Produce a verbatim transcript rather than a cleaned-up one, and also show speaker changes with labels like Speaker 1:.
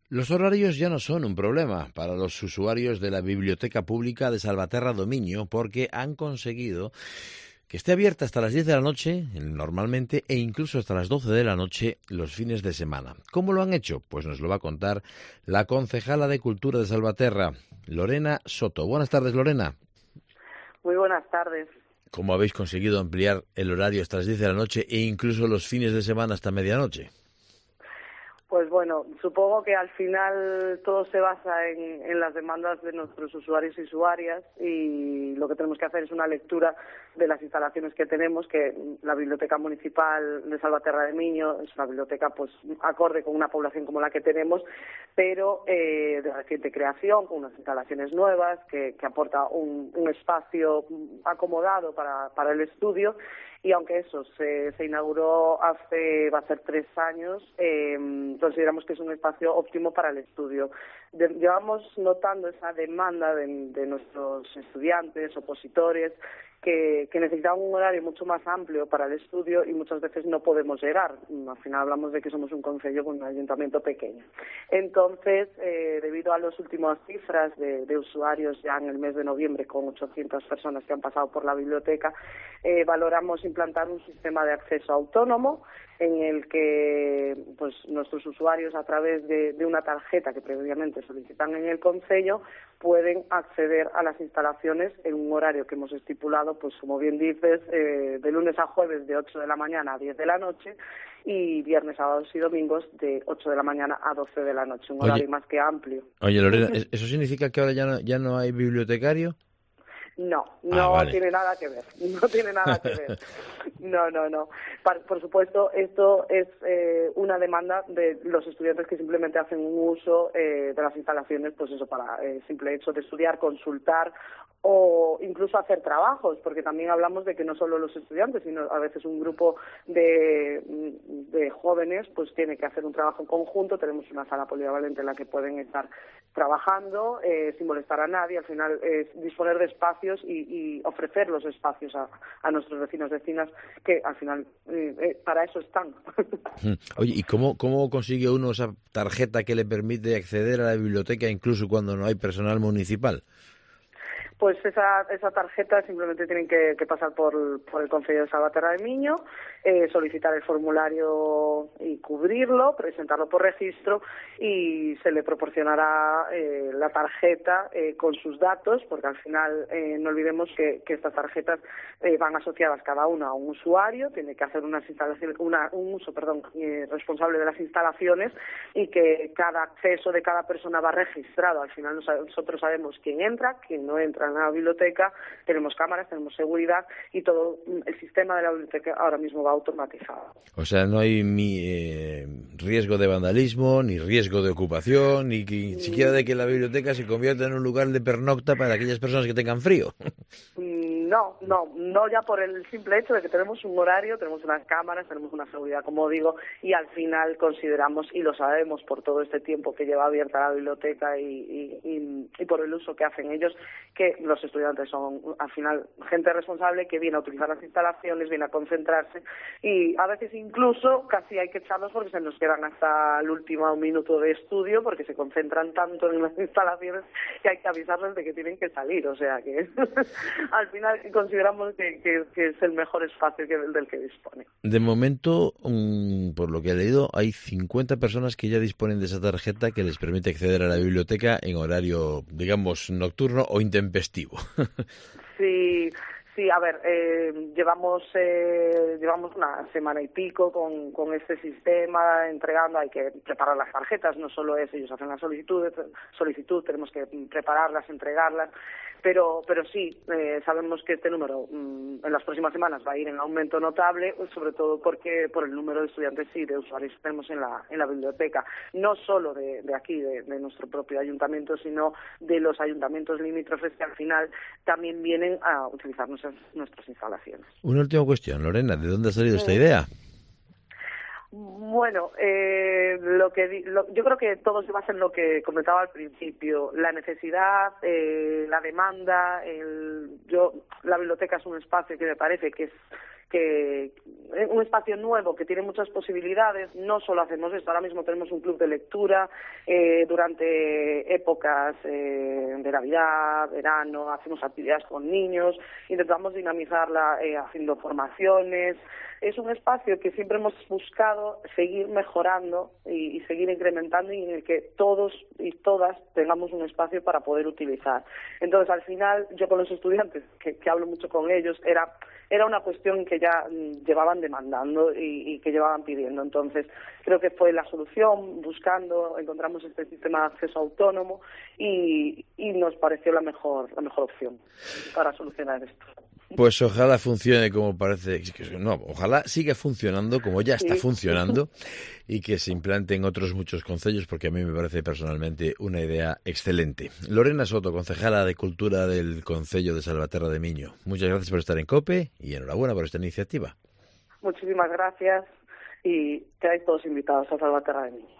Speaker 1: Los horarios ya no son un problema para los usuarios de la Biblioteca Pública de Salvaterra do Miño porque han conseguido que esté abierta hasta las diez de la noche, normalmente, e incluso hasta las doce de la noche los fines de semana. ¿Cómo lo han hecho? Pues nos lo va a contar la concejala de Cultura de Salvaterra, Lorena Soto. Buenas tardes, Lorena.
Speaker 2: Muy buenas tardes.
Speaker 1: ¿Cómo habéis conseguido ampliar el horario hasta las diez de la noche e incluso los fines de semana hasta medianoche?
Speaker 2: Pues bueno, supongo que al final todo se basa en, en las demandas de nuestros usuarios y usuarias, y lo que tenemos que hacer es una lectura de las instalaciones que tenemos, que la Biblioteca Municipal de Salvaterra de Miño es una biblioteca pues acorde con una población como la que tenemos, pero eh, de reciente creación, con unas instalaciones nuevas, que, que aporta un, un espacio acomodado para, para el estudio. Y aunque eso se, se inauguró hace, va a ser tres años, eh, consideramos que es un espacio óptimo para el estudio. De, llevamos notando esa demanda de, de nuestros estudiantes, opositores, que, que necesitaban un horario mucho más amplio para el estudio y muchas veces no podemos llegar. Al final hablamos de que somos un concello con un ayuntamiento pequeño. Entonces, eh, debido a las últimas cifras de, de usuarios ya en el mes de noviembre, con ochocientas personas que han pasado por la biblioteca, eh, valoramos implantar un sistema de acceso autónomo en el que pues nuestros usuarios, a través de, de una tarjeta que previamente solicitan en el concello, pueden acceder a las instalaciones en un horario que hemos estipulado, pues como bien dices, eh, de lunes a jueves de ocho de la mañana a diez de la noche y viernes, sábados y domingos de ocho de la mañana a doce de la noche, un horario oye, más que amplio.
Speaker 1: Oye, Lorena, ¿eso significa que ahora ya no, ya no hay bibliotecario?
Speaker 2: No, no ah, vale. tiene nada que ver, no tiene nada que ver. No, no, no. Por, por supuesto, esto es eh, una demanda de los estudiantes que simplemente hacen un uso eh, de las instalaciones, pues eso, para el eh, simple hecho de estudiar, consultar o incluso hacer trabajos, porque también hablamos de que no solo los estudiantes, sino a veces un grupo de, de jóvenes pues tiene que hacer un trabajo en conjunto. Tenemos una sala polivalente en la que pueden estar trabajando eh, sin molestar a nadie. Al final es disponer de espacios y, y ofrecer los espacios a, a nuestros vecinos, vecinas, que al final eh, eh, para eso están.
Speaker 1: Oye, ¿y cómo, cómo consigue uno esa tarjeta que le permite acceder a la biblioteca incluso cuando no hay personal municipal?
Speaker 2: Pues esa, esa tarjeta simplemente tienen que, que pasar por, por el Concello de Salvaterra de Miño, eh, solicitar el formulario y cubrirlo, presentarlo por registro y se le proporcionará eh, la tarjeta eh, con sus datos, porque al final eh, no olvidemos que, que estas tarjetas eh, van asociadas cada una a un usuario, tiene que hacer unas instalaciones, una, un uso perdón, eh, responsable de las instalaciones, y que cada acceso de cada persona va registrado. Al final nosotros sabemos quién entra, quién no entra en la biblioteca, tenemos cámaras, tenemos seguridad y todo el sistema de la biblioteca ahora mismo va automatizado.
Speaker 1: O sea, no hay ni eh, riesgo de vandalismo, ni riesgo de ocupación, ni que, mm. siquiera de que la biblioteca se convierta en un lugar de pernocta para aquellas personas que tengan frío.
Speaker 2: No, no, no ya por el simple hecho de que tenemos un horario, tenemos unas cámaras, tenemos una seguridad, como digo, y al final consideramos, y lo sabemos por todo este tiempo que lleva abierta la biblioteca y, y, y, y por el uso que hacen ellos, que los estudiantes son al final gente responsable que viene a utilizar las instalaciones, viene a concentrarse, y a veces incluso casi hay que echarlos porque se nos quedan hasta el último minuto de estudio porque se concentran tanto en las instalaciones que hay que avisarles de que tienen que salir. O sea que al final consideramos que, que, que es el mejor espacio que, del que dispone.
Speaker 1: De momento, um, por lo que he leído, hay cincuenta personas que ya disponen de esa tarjeta que les permite acceder a la biblioteca en horario, digamos, nocturno o intempestivo.
Speaker 2: Sí. Sí, a ver, eh, llevamos eh, llevamos una semana y pico con, con este sistema entregando. Hay que preparar las tarjetas, no solo es ellos hacen la solicitud, solicitud tenemos que prepararlas, entregarlas, pero pero sí, eh, sabemos que este número mmm, en las próximas semanas va a ir en aumento notable, sobre todo porque por el número de estudiantes y de usuarios que tenemos en la en la biblioteca, no solo de, de aquí, de, de nuestro propio ayuntamiento, sino de los ayuntamientos limítrofes que al final también vienen a utilizar nuestras nuestras instalaciones.
Speaker 1: Una última cuestión, Lorena, ¿de dónde ha salido esta idea?
Speaker 2: Bueno, eh, lo que lo, yo creo que todo se basa en lo que comentaba al principio, la necesidad, eh, la demanda. El, yo la biblioteca es un espacio que me parece que es que un espacio nuevo que tiene muchas posibilidades. No solo hacemos esto, ahora mismo tenemos un club de lectura eh, durante épocas eh, de Navidad, verano, hacemos actividades con niños, intentamos dinamizarla eh, haciendo formaciones. Es un espacio que siempre hemos buscado seguir mejorando y, y seguir incrementando, y en el que todos y todas tengamos un espacio para poder utilizar. Entonces, al final, yo con los estudiantes, que, que hablo mucho con ellos, era era una cuestión que ya mm, llevaban demandando y, y que llevaban pidiendo. Entonces, creo que fue la solución, buscando, encontramos este sistema de acceso autónomo y, y nos pareció la mejor, la mejor opción para solucionar esto.
Speaker 1: Pues ojalá funcione como parece, no, ojalá siga funcionando como ya está sí. funcionando y que se implante en otros muchos concellos, porque a mí me parece personalmente una idea excelente. Lorena Soto, concejala de Cultura del Concello de Salvaterra de Miño, muchas gracias por estar en COPE y enhorabuena por esta iniciativa.
Speaker 2: Muchísimas gracias y quedáis todos invitados a Salvaterra de Miño.